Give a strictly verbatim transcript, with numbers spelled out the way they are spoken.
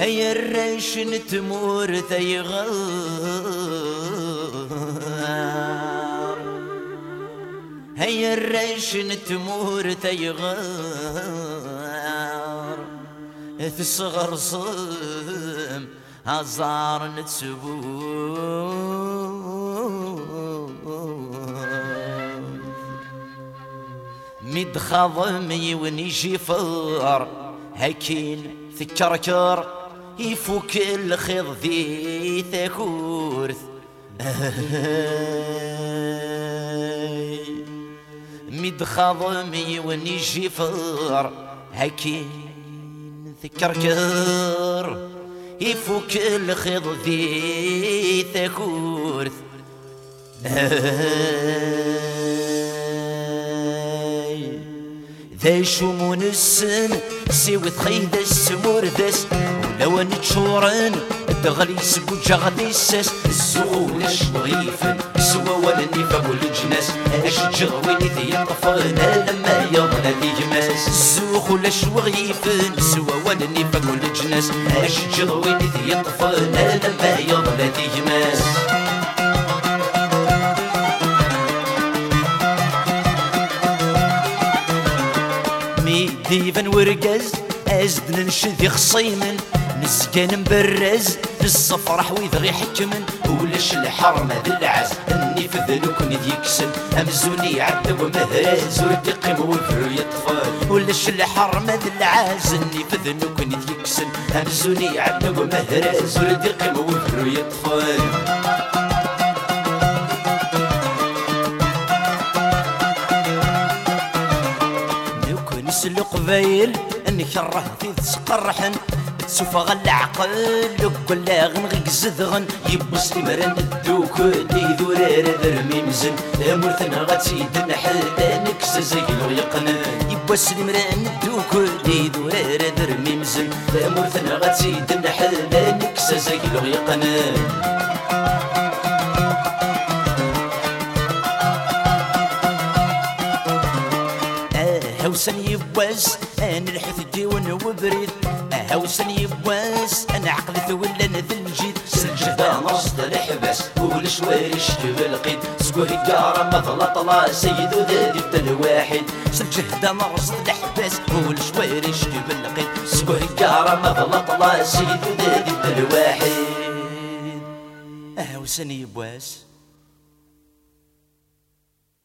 هيا الريش نتمور ثيغار هيا الريش نتمور ثيغار في الصغر صم هزار نتسبور مد خضمي ونيجي فار هكين ثكركر يفوك الخض ذي ثكورث مد خضمي ونيجي فار هكين ثكركر يفوك الخض ذي ثكورث ذا شمون السن سوي تخيد السمور دس ولو نتشورن دغلي سبو جغدي الساس الزغول الشغيفن سوا ولني فقول الجناس اش جغويني ذي طفانا لما يضنا ذي جماس الزغول الشغيفن سوا ولني فقول الجناس اش جغويني ذي طفانا لما يضنا ذي جماس ديفن ورقز ازد ننشذ خصيمن نسكن مبرز بالصفرح ويذغي حكمن ولش الحرمة ذي العز اني في ذلوك يكسن امزوني عد ومهرز وردقم وفرو يطفال ولش الحرمة ذي العز اني في ذلوك يكسن امزوني عد ومهرز وردقم وفرو يطفال سلق فايل نكره في تسقرحن تسوفغ العقل ولا غنغق زدغن يبوس المرن الدوك لي ذورار ذرمي مزن امورثنا غتسيد نحل نكس زيلو يقنا يبوس المرن الدوك لي ذورار ذرمي مزن امورثنا غتسيد نحل نكس زيلو يقنا هوسن يبواس انا الحث ديون وبريد هوسن يبواس انا عقل ثولا نذل الجيد سلجدا نصد الحباس والشوارش بالقيد سكوه القارة مثل طلا سيد ذادي الواحد سلجدا نصد الحباس والشوارش بالقيد سكوه القارة مثل طلا سيد ذادي الواحد هوسن يبواس